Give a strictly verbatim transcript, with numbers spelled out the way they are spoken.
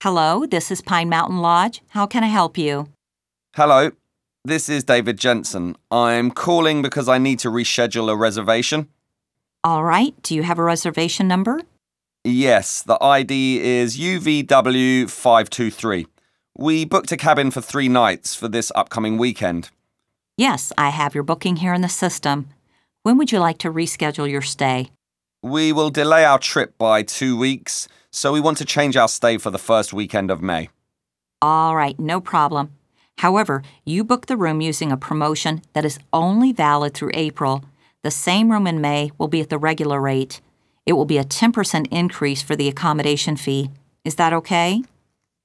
Hello, this is Pine Mountain Lodge. How can I help you? Hello, this is David Jensen. I'm calling because I need to reschedule a reservation. All right, do you have a reservation number? Yes, the I D is U V W five two three. We booked a cabin for three nights for this upcoming weekend. Yes, I have your booking here in the system. When would you like to reschedule your stay? We will delay our trip by two weeks, so we want to change our stay for the first weekend of May. All right, no problem. However, you booked the room using a promotion that is only valid through April. The same room in May will be at the regular rate. It will be a ten percent increase for the accommodation fee. Is that okay?